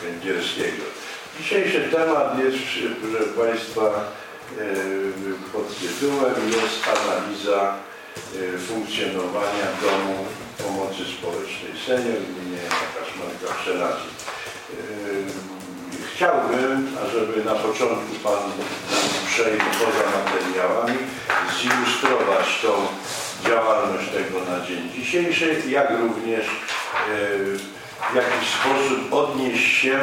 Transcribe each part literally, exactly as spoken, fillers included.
węgierskiego. Dzisiejszy temat jest, proszę Państwa, pod tytułem jest analiza funkcjonowania Domu Pomocy Społecznej Senior imienia Kaszmarka Pszelarzy. Chciałbym, ażeby na początku Pan uprzejmy poza materiałami zilustrować tą działalność tego na dzień dzisiejszy, jak również w jakiś sposób odnieść się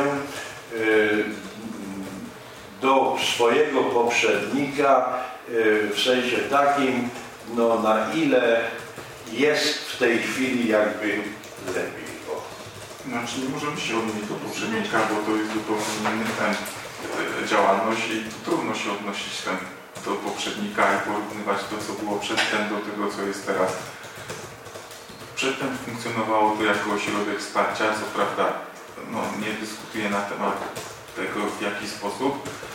do swojego poprzednika w sensie takim, no na ile jest w tej chwili jakby lepiej. O. Znaczy nie możemy się odnieść do poprzednika, bo to jest zupełnie inny ten działalności i trudno się odnosić ten, do poprzednika i porównywać to, co było przedtem, do tego, co jest teraz. Przedtem funkcjonowało to jako ośrodek wsparcia, co prawda no, nie dyskutuję na temat tego, w jaki sposób,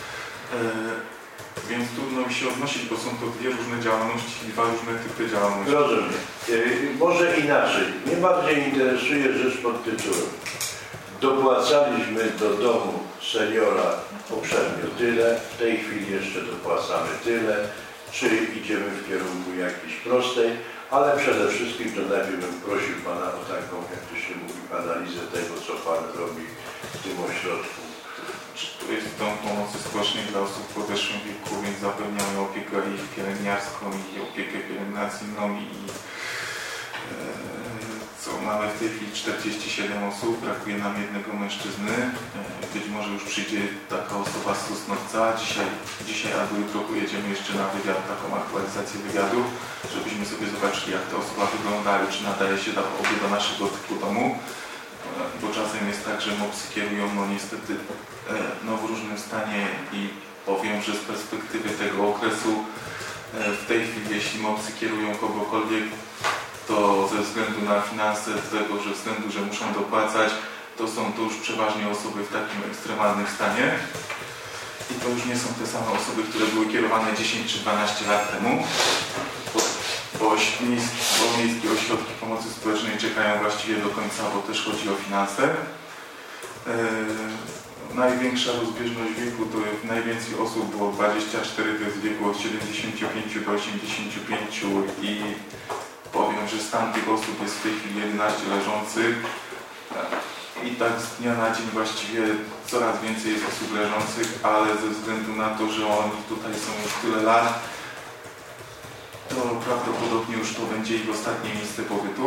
yy, więc trudno mi się odnosić, bo są to dwie różne działalności, dwa różne typy działalności. Rozumiem. Yy, może inaczej. Mnie bardziej interesuje rzecz pod tytułem. Dopłacaliśmy do domu seniora poprzednio tyle, w tej chwili jeszcze dopłacamy tyle, czy idziemy w kierunku jakiejś prostej, ale przede wszystkim to najpierw bym prosił Pana o taką, jak to się mówi, analizę tego, co Pan robi w tym ośrodku. To jest dom pomocy społecznej dla osób w podeszłym wieku, więc zapewniamy opiekę i pielęgniarską, i opiekę pielęgnacyjną i e, co mamy w tej chwili czterdzieści siedem osób, brakuje nam jednego mężczyzny. E, być może już przyjdzie taka osoba z Sosnowca. Dzisiaj, dzisiaj albo jutro pojedziemy jeszcze na wywiad, taką aktualizację wywiadu, żebyśmy sobie zobaczyli, jak ta osoba wygląda i czy nadaje się do, do naszego typu domu. Bo czasem jest tak, że mopsy kierują no niestety no, w różnym stanie i powiem, że z perspektywy tego okresu w tej chwili, jeśli mopsy kierują kogokolwiek, to ze względu na finanse, z tego że względu, że muszą dopłacać, to są to już przeważnie osoby w takim ekstremalnym stanie i to już nie są te same osoby, które były kierowane dziesięć czy dwanaście lat temu. Bo, bo miejskie ośrodki pomocy społecznej czekają właściwie do końca, bo też chodzi o finanse. Yy, największa rozbieżność wieku to jest, najwięcej osób było dwadzieścia cztery, to jest wieku od siedemdziesięciu pięciu do osiemdziesięciu pięciu i powiem, że stan tych osób jest w tej chwili jedenaście leżących i tak z dnia na dzień właściwie coraz więcej jest osób leżących, ale ze względu na to, że oni tutaj są już tyle lat, to prawdopodobnie już to będzie ich ostatnie miejsce pobytu.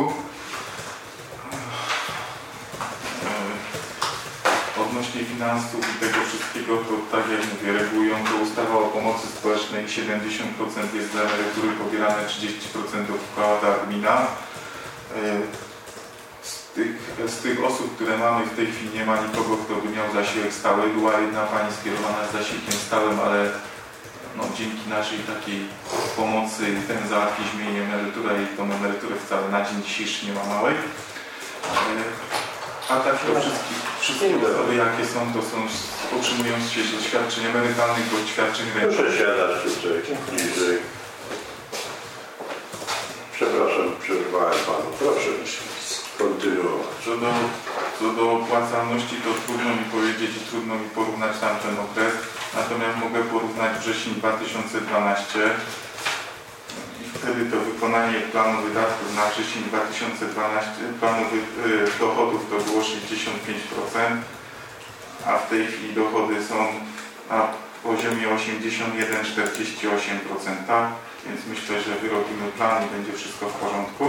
Odnośnie finansów i tego wszystkiego, to tak jak mówię, regulują to ustawa o pomocy społecznej, siedemdziesiąt procent jest dla emerytury pobierane, trzydzieści procent odkłada gmina. Z tych, z tych osób, które mamy w tej chwili, nie ma nikogo, kto by miał zasiłek stały. Była jedna pani skierowana z zasiłkiem stałym, ale no, dzięki naszej takiej pomocy ten załatwiliśmy jej emeryturę i tą emeryturę wcale na dzień dzisiejszy nie ma małej. A tak to wszystkie, wszystkie osoby jakie są, to są otrzymują się do świadczeń emerytalnych bądź świadczeń ręcznych. Proszę siadać tutaj niżej. Przepraszam, przerwałem Panu. Proszę kontynuować. Co do, co do opłacalności, to trudno mi powiedzieć i trudno mi porównać tamten okres. Natomiast mogę porównać wrzesień dwa tysiące dwunasty i wtedy to wykonanie planu wydatków na wrzesień dwa tysiące dwunasty, planu wy, y, dochodów to było sześćdziesiąt pięć procent, a w tej chwili dochody są na poziomie osiemdziesiąt jeden przecinek czterdzieści osiem procent, więc myślę, że wyrobimy plan i będzie wszystko w porządku.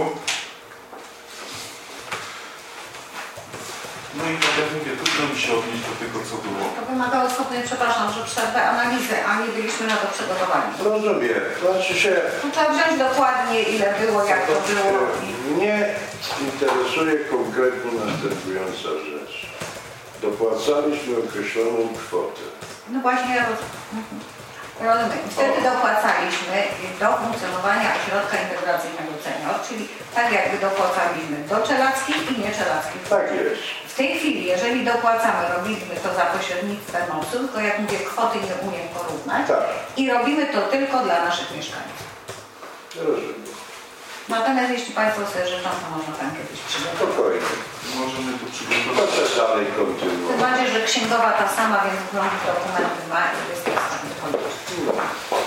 No i tak jak mówię, trudno mi się odnieść do tego, co było. To wymagało osobnej, przepraszam, że przerwę analizy, a nie byliśmy na to przygotowani. Rozumiem. Znaczy się... To trzeba wziąć dokładnie, ile było, jak to było. I... Mnie interesuje konkretnie następująca rzecz. Dopłacaliśmy określoną kwotę. No właśnie, ja roz... rozumiem. Wtedy dopłacaliśmy do funkcjonowania ośrodka integracyjnego senior, czyli tak jakby dopłacaliśmy do czelackich i nieczelackich. Tak jest. W tej chwili, jeżeli dopłacamy, robimy to za pośrednictwem mopsów, to jak mówię, kwoty nie umiem porównać Tak. i robimy to tylko dla naszych mieszkańców. Rozumiem. Natomiast jeśli Państwo sobie życzą, to można tam kiedyś przygotować. Spokojnie. możemy to To przygotować. też dalej Tym kontynuować. bardziej, że księgowa ta sama, więc mnogi dokumenty ma i jest to w stanie policzyć.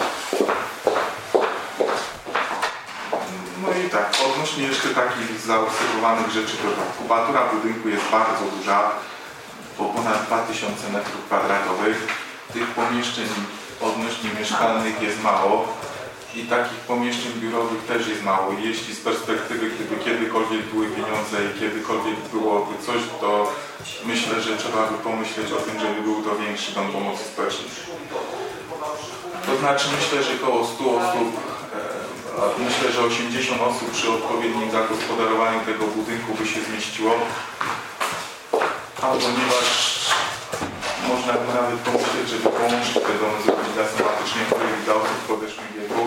No i tak, odnośnie jeszcze takich zaobserwowanych rzeczy, to tak, kubatura budynku jest bardzo duża, bo ponad dwa tysiące metrów kwadratowych. Tych pomieszczeń odnośnie mieszkalnych jest mało i takich pomieszczeń biurowych też jest mało. I jeśli z perspektywy, gdyby kiedykolwiek były pieniądze i kiedykolwiek byłoby coś, to myślę, że trzeba by pomyśleć o tym, żeby był to większy dom pomocy społecznej. To znaczy myślę, że około stu osób, a myślę, że osiemdziesiąt osób przy odpowiednim zagospodarowaniu tego budynku by się zmieściło. A ponieważ można by nawet pomyśleć, żeby połączyć te domy zrobić dla somatycznie chorych i dla osób w podeszłym wieku.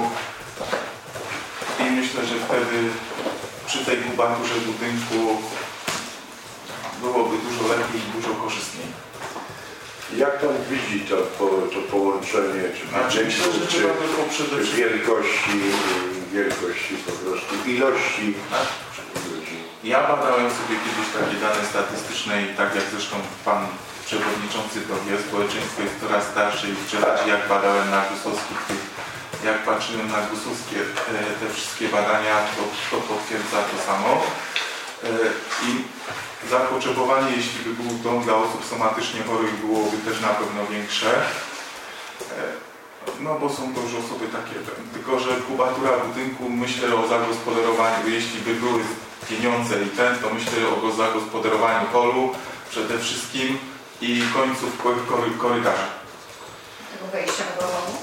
I myślę, że wtedy przy tej kubaturze budynku byłoby dużo lepiej i dużo korzystniej. Jak pan widzi to, po, to połączenie, czy Znaczy, myślę, że czy, trzeba by było przede czy wszystkim... wielkości, wielkości po prostu, ilości ludzi? Ja badałem sobie kiedyś takie dane statystyczne i tak jak zresztą pan przewodniczący to wie, społeczeństwo jest coraz starsze i wczoraj jak badałem na Gusowskich, jak patrzyłem na Gusowskie te wszystkie badania, to, to potwierdza to samo. I zapotrzebowanie, jeśli by był dom dla osób somatycznie chorych, byłoby też na pewno większe. No bo są to już osoby takie, tylko że kubatura budynku, myślę o zagospodarowaniu, jeśli by były pieniądze i ten, to myślę o zagospodarowaniu holu przede wszystkim i końców kory, korytarza. Tego wejścia do domu?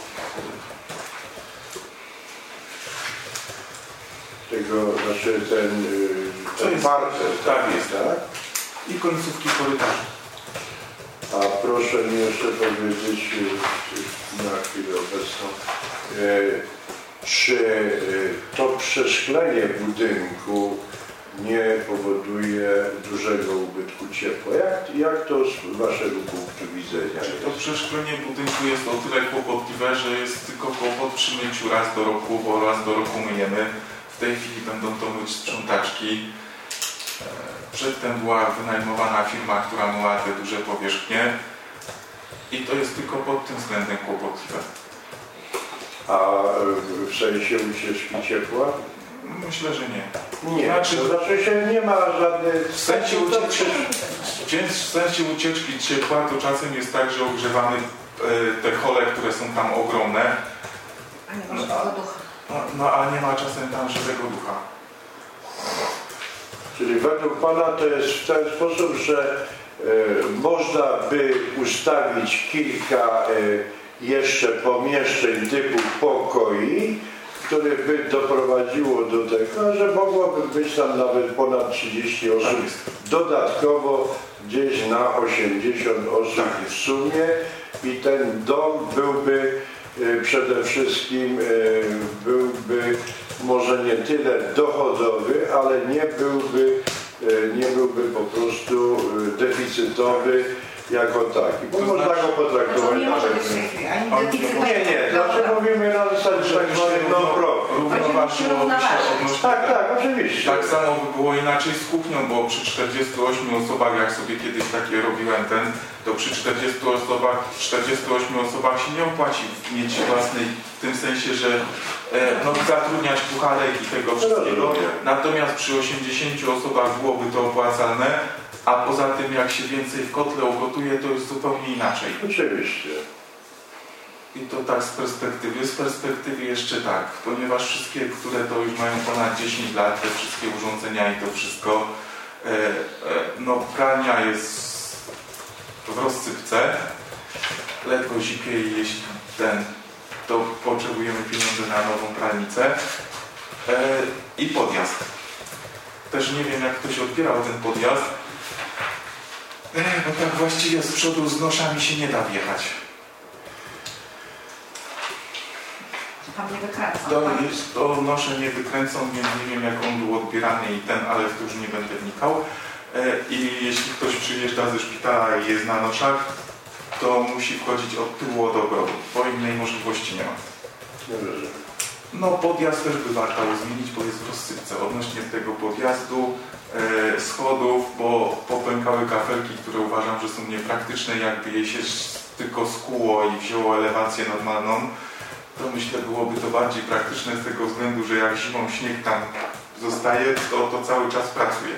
Tego, znaczy ten, To ten jest- parter, tak jest. tak? I końcówki korytarza. A proszę mi jeszcze powiedzieć e, na chwilę obecną, e, czy e, to przeszklenie budynku nie powoduje dużego ubytku ciepła? Jak, jak to z waszego punktu widzenia Czy to jest? przeszklenie budynku jest o tyle kłopotliwe, że jest tylko kłopot przy myciu raz do roku, bo raz do roku myjemy. W tej chwili będą to myć sprzątaczki. Przedtem była wynajmowana firma, która myła te duże powierzchnie i to jest tylko pod tym względem kłopotliwe. A e, w sensie ucieczki ciepła? Myślę, że nie. Nie, Znaczy- to znaczy się nie ma żadnych... W sensie ucieczki, w sensie ucieczki ciepła to czasem jest tak, że ogrzewamy e, te hole, które są tam ogromne, A nie może tego ducha. no, no a nie ma czasem tam żywego ducha. Czyli według Pana to jest w ten sposób, że e, można by ustawić kilka e, jeszcze pomieszczeń typu pokoi, które by doprowadziło do tego, że mogłoby być tam nawet ponad trzydzieści osób Tak jest. dodatkowo gdzieś na osiemdziesiąt osób Tak w jest. sumie i ten dom byłby e, przede wszystkim e, byłby może nie tyle dochodowy, ale nie byłby, e, nie byłby po prostu e, deficytowy jako taki. Bo To można znaczy- go No to potraktować nie może nawet... być w tej chwili ani On- deficyt, Nie, nie, znaczy mówimy na zasadzie tak Żeby się zwanym równo- non-profit. równoważyło się odnośnie Tak, tak, oczywiście. Tak samo by było inaczej z kuchnią, bo przy czterdziestu ośmiu osobach, jak sobie kiedyś takie robiłem ten, to przy czterdziestu osobach, czterdziestu ośmiu osobach się nie opłaci mieć własnej, w tym sensie, że e, no, zatrudniać kucharek i tego wszystkiego. Rozumiem. Natomiast przy osiemdziesięciu osobach byłoby to opłacalne, a poza tym jak się więcej w kotle ugotuje, to jest zupełnie inaczej. Oczywiście. I to tak z perspektywy. Z perspektywy jeszcze tak, ponieważ wszystkie, które to już mają ponad dziesięć lat, te wszystkie urządzenia i to wszystko, e, e, no pralnia jest w rozsypce, ledwo zipie i jeśli ten, to potrzebujemy pieniądze na nową pralnicę e, i podjazd. Też nie wiem, jak ktoś odbierał ten podjazd, e, bo tak właściwie z przodu z noszami się nie da wjechać. Tam nie wykręcam. To, tak? jest, to noszę nie wykręcą, więc nie wiem jak on był odbierany i ten, ale w to już nie będę wnikał. E, I jeśli ktoś przyjeżdża ze szpitala i jest na noszach, to musi wchodzić od tyłu od ogrodu, bo innej możliwości nie ma. Nie rozumiem. No podjazd też by warto zmienić, bo jest w rozsypce odnośnie tego podjazdu, e, schodów, bo popękały kafelki, które uważam, że są niepraktyczne, jakby je się tylko skuło i wzięło elewację normalną, to myślę byłoby to bardziej praktyczne z tego względu, że jak zimą śnieg tam zostaje, to to cały czas pracuje.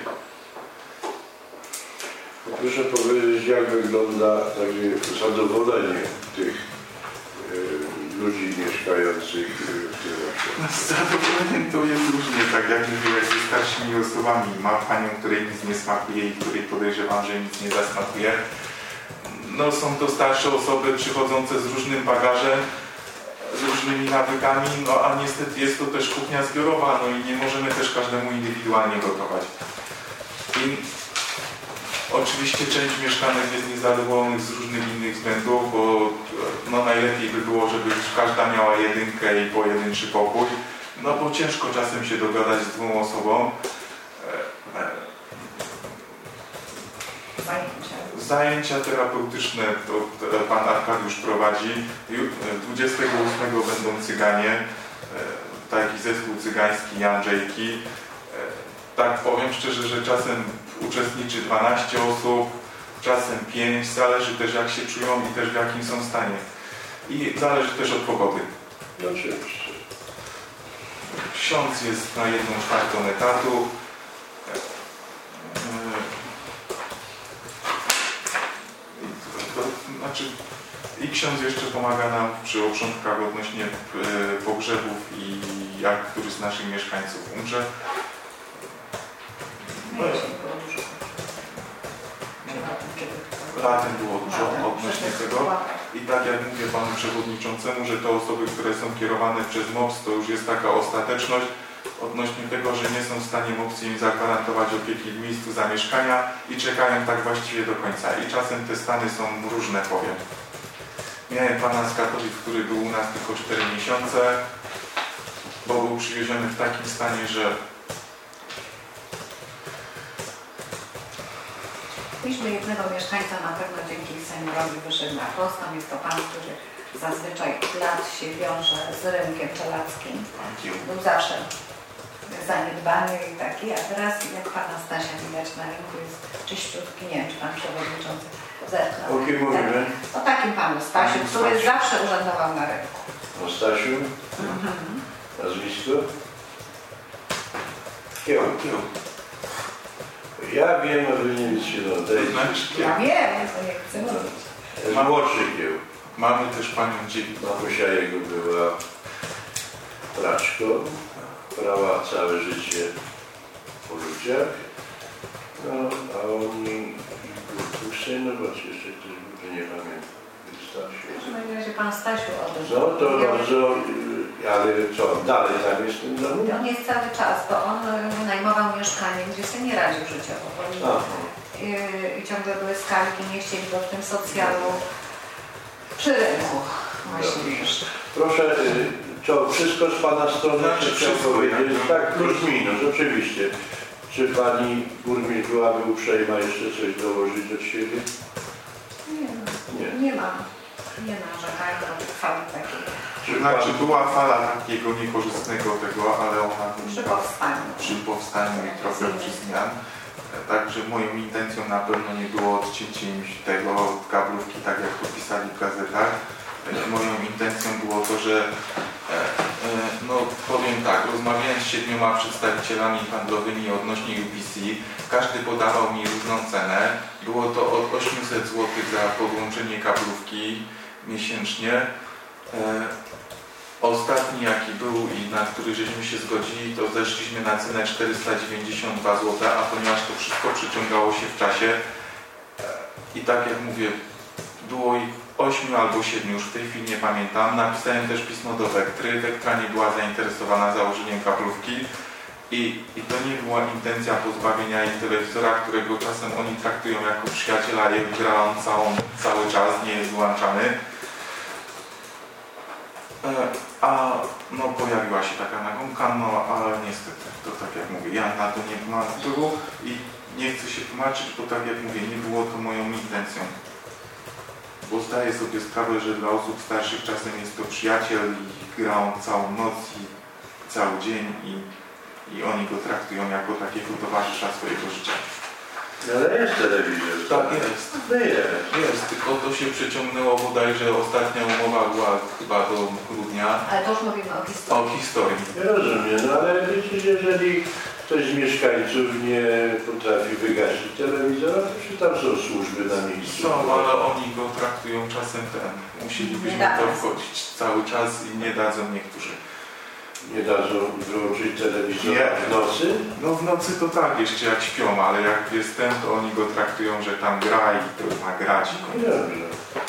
Proszę powiedzieć, jak wygląda takie zadowolenie tych y, ludzi mieszkających w tym osiedlu? Z zadowoleniem to jest różnie, tak jak mówiłeś, ze starszymi osobami. Mam panią, której nic nie smakuje i której podejrzewam, że nic nie zasmakuje. No są to starsze osoby przychodzące z różnym bagażem, z różnymi nawykami, no a niestety jest to też kuchnia zbiorowa, no i nie możemy też każdemu indywidualnie gotować. I oczywiście część mieszkanek jest niezadowolonych z różnych innych względów, bo no najlepiej by było, żeby każda miała jedynkę i pojedynczy pokój, no bo ciężko czasem się dogadać z dwoma osobom. Zajęcia terapeutyczne to pan Arkadiusz prowadzi. dwudziestego ósmego będą cyganie, taki zespół cygański Andrzejki. Tak powiem szczerze, że czasem uczestniczy dwanaście osób, czasem pięć, zależy też jak się czują i też w jakim są stanie. I zależy też od pogody. No oczywiście. Ksiądz jest na jedną czwartą etatu. To znaczy, i ksiądz jeszcze pomaga nam przy oprzątkach odnośnie pogrzebów i jak któryś z naszych mieszkańców umrze. No, Latem było dużo odnośnie tego i tak jak mówię panu przewodniczącemu, że te osoby, które są kierowane przez M O P S, to już jest taka ostateczność odnośnie tego, że nie są w stanie M O P S im zagwarantować opieki w miejscu zamieszkania i czekają tak właściwie do końca. I czasem te stany są różne, powiem. Miałem pana z Katowic, który był u nas tylko cztery miesiące, bo był przywieziony w takim stanie, że Mieliśmy jednego mieszkańca, na pewno dzięki seniorowi wyszedł na prostą. Jest to pan, który zazwyczaj lat się wiąże z rynkiem czeladźskim. Był zawsze zaniedbany i taki, a teraz jak pana Stasia widać na rynku jest czyściutki, nie wiem, czy pan przewodniczący zerknął. O kim mówimy? O takim panu Stasiu, Panie który Stasiu. zawsze urzędował na rynku. O Stasiu? Mhm. Nazwisko? Kieł. Ja wiem, a wy nie wiecie, no To dajcie. znaczy, Ja wiem, to nie chcę mówić. Jest młodszy Kieł. mamy też panią Dziewic. Mamusia jego była praczką, brała całe życie po ludziach, no a oni dwóch synów, a czy jeszcze ktoś był, to nie pamiętam, Stasiu. W takim razie pan Stasiu odeszł. No to bardzo, y, ale co, dalej tam jest w tym domu? On jest cały czas, bo on wynajmował mieszkanie, gdzie sobie nie radził życiowo. Bo Aha. i, i ciągle były skargi, nie chcieli go w tym socjalu przy rynku. Właśnie już. Proszę, y, co, wszystko z Pana strony, Znaczy, czy chciał wszystko, powiedzieć? ja- Tak, plus minus, oczywiście. Czy Pani burmistrz byłaby uprzejma jeszcze coś dołożyć od siebie? Nie, Nie. nie ma. Nie narzekają na fali takiej. Czy Znaczy pan- była fala takiego niekorzystnego tego, ale ona Przy wynika powstaniu. przy powstaniu i trochę przy zmian. Także moją intencją na pewno nie było odcięcie im tego kablówki, tak jak to pisali w gazetach. Moją intencją było to, że e, e, no powiem tak, rozmawiałem z siedmioma przedstawicielami handlowymi odnośnie U P C. Każdy podawał mi różną cenę. Było to od osiemset złotych za podłączenie kablówki miesięcznie. E, Ostatni jaki był i na który żeśmy się zgodzili, to zeszliśmy na cenę czterysta dziewięćdziesiąt dwa złote, a ponieważ to wszystko przyciągało się w czasie e, i tak jak mówię, było ich ośmiu albo siedmiu, już w tej chwili nie pamiętam. Napisałem też pismo do Wektry. Wektra nie była zainteresowana założeniem kablówki i, i to nie była intencja pozbawienia jej telewizora, którego czasem oni traktują jako przyjaciela, jak gra on całą, cały czas, nie jest wyłączany. A no pojawiła się taka nagonka, no ale niestety, to tak jak mówię, ja na to nie mam wpływu i nie chcę się tłumaczyć, bo tak jak mówię, nie było to moją intencją. Bo zdaję sobie sprawę, że dla osób starszych czasem jest to przyjaciel i gra on całą noc i cały dzień i, i oni go traktują jako takiego towarzysza swojego życia. Ale jest telewizor. Tak jest. No jest. Jest, tylko to się przeciągnęło bodajże, ostatnia umowa była chyba do grudnia. Ale to już mówimy o historii. O historii. Ja rozumiem, no ale wiecie, jeżeli ktoś z mieszkańców nie potrafi wygasić telewizora, to czy tam są służby na miejscu? Są, ale oni go traktują czasem ten. Musielibyśmy to wchodzić cały czas i nie dadzą niektórzy. Nie dadzą wyłączyć telewizora Nie. w nocy? No w nocy to tak, jeszcze jak śpią, ale jak jest ten, to oni go traktują, że tam gra i to ma grać. No dobrze.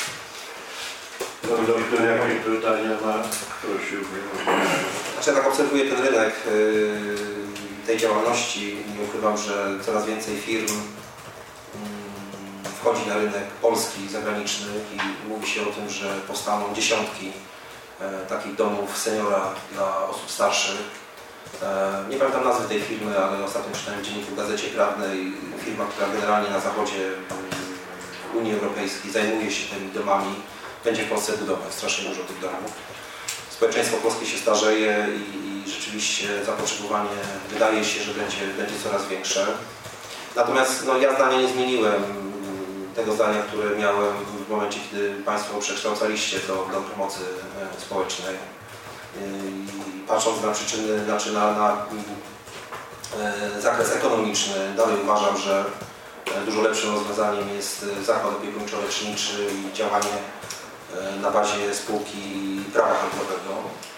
Pan doktor jakie pytania ma? Prosiłbym. Znaczy ja tak obserwuję ten rynek yy, tej działalności. Nie ukrywam, że coraz więcej firm yy, wchodzi na rynek polski, zagraniczny i mówi się o tym, że powstaną dziesiątki yy, takich domów seniora dla osób starszych. Yy, nie pamiętam nazwy tej firmy, ale ostatnio czytałem w dzienniku w Gazecie Prawnej. Firma, która generalnie na zachodzie yy, Unii Europejskiej zajmuje się tymi domami. Będzie w Polsce budować strasznie dużo tych domów. Społeczeństwo polskie się starzeje i, i rzeczywiście zapotrzebowanie wydaje się, że będzie, będzie coraz większe. Natomiast no, ja zdania nie zmieniłem tego zdania, które miałem w momencie, kiedy Państwo przekształcaliście to do pomocy społecznej. I patrząc na przyczyny, znaczy na, na e, zakres ekonomiczny, dalej uważam, że dużo lepszym rozwiązaniem jest zakład opiekuńczo-leczniczy i działanie na bazie spółki prawa handlowego.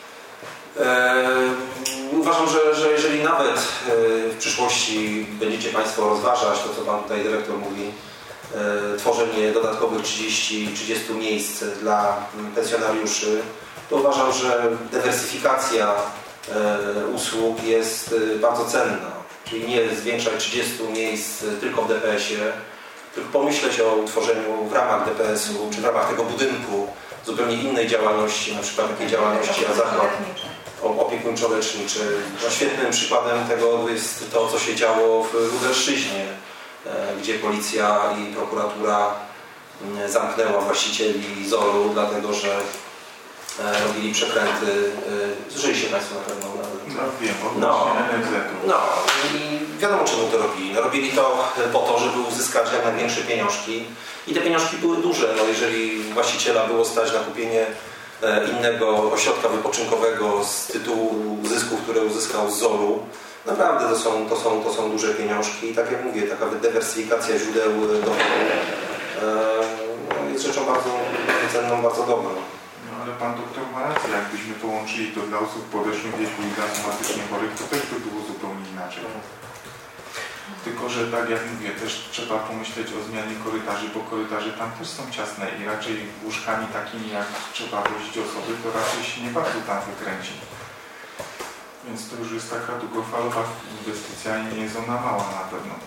Eee, uważam, że, że jeżeli nawet w przyszłości będziecie Państwo rozważać to, co Pan tutaj dyrektor mówi, e, tworzenie dodatkowych trzydziestu trzydziestu miejsc dla pensjonariuszy, to uważam, że dywersyfikacja e, usług jest bardzo cenna. Czyli nie zwiększać trzydziestu miejsc tylko w D P S-ie, tylko pomyśleć o utworzeniu w ramach D P S-u, czy w ramach tego budynku zupełnie innej działalności, na przykład takiej działalności jak zakład opiekuńczo-leczniczy. No, świetnym przykładem tego jest to, co się działo w Lubelszczyźnie, gdzie policja i prokuratura zamknęła właścicieli zoru, dlatego że robili przekręty. Słyszeliście Państwo na pewno? No wiem, no, N F Z-u. No i wiadomo, czemu to robili. No, robili to po to, żeby uzyskać jak największe pieniążki. I te pieniążki były duże. No, jeżeli właściciela było stać na kupienie innego ośrodka wypoczynkowego z tytułu zysków, które uzyskał z zoru, naprawdę to są, to są, to są duże pieniążki. I tak jak mówię, taka dywersyfikacja źródeł dochodu no, jest rzeczą bardzo, bardzo cenną, bardzo dobrą. No ale Pan doktor ma rację, jakbyśmy połączyli to dla osób w podeszłym wieku i dla somatycznie chorych, to też by było zupełnie inaczej. Tylko, że tak jak mówię, też trzeba pomyśleć o zmianie korytarzy, bo korytarze tam też są ciasne i raczej łóżkami takimi, jak trzeba wozić osoby, to raczej się nie bardzo tam wykręci. Więc to już jest taka długofalowa inwestycja i nie jest ona mała na pewno.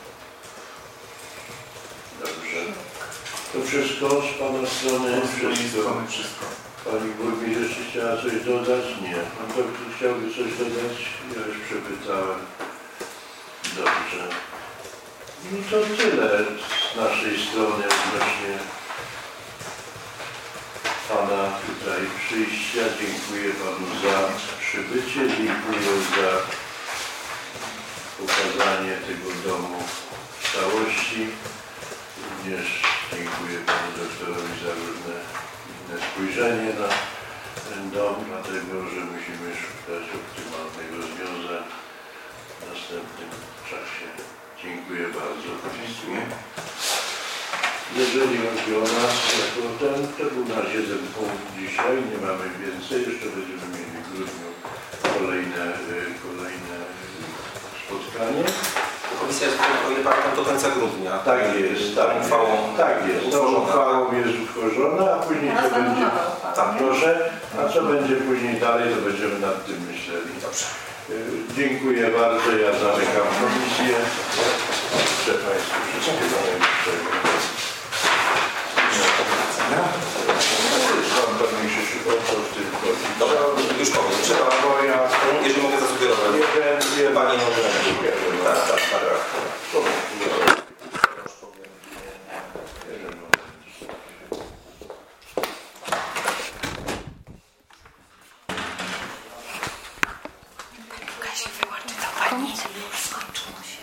Dobrze. To wszystko z Pana strony? Z mojej strony wszystko. Pani burmistrz jeszcze chciała coś dodać? Nie. Pan doktor chciałby coś dodać? Ja już przepytałem. Dobrze. No to tyle z naszej strony odnośnie Pana tutaj przyjścia. Dziękuję Panu za przybycie. Dziękuję za pokazanie tego domu w całości. Również dziękuję Panu doktorowi za różne inne spojrzenie na ten dom, dlatego że musimy szukać optymalnego rozwiązania w następnym czasie. Dziękuję bardzo. Dziękuję. Jeżeli chodzi o nas, jako ten, to był nasz jeden punkt dzisiaj, nie mamy więcej, jeszcze będziemy mieli w grudniu kolejne, kolejne spotkanie. Komisja jest, o ile pamiętam, do końca grudnia. Tak jest, tak jest. Uchwałą tak jest. Tą uchwałą jest utworzona, a później co będzie. Tak, proszę, a co będzie później dalej, to będziemy nad tym myśleli. Dobrze. Dziękuję bardzo, ja zamykam komisję. Życzę Państwu wszystkiego najlepszego. Pan Pan się przypomniał w tym chodzi. Dobra, już powiem. Trzeba, bo ja... jeżeli mogę zasugerować. Nie wiem, Panie nie tak, tak, tak. Nie, już skończyło się.